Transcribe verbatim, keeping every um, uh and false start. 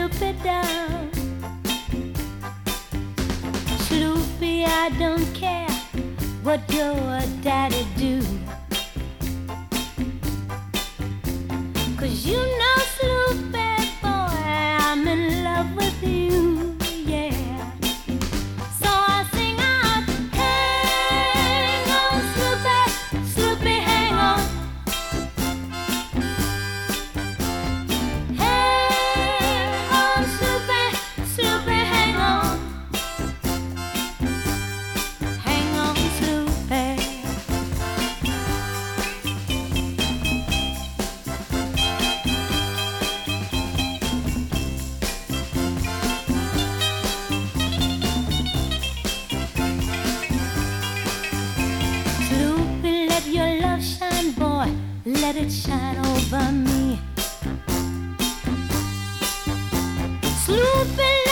Sloopy down. Sloopy, I don't care what your daddy do, 'cause you know, Sloopy boy, I'm in love with you, yeah. So I sing out, hang on, Sloopy, Sloopy, hang on. Hang on, Sloopy, Sloopy, hang on. Hang on, Sloopy. Sloopy, let your love shine, boy, let it shine over me. Sloopy,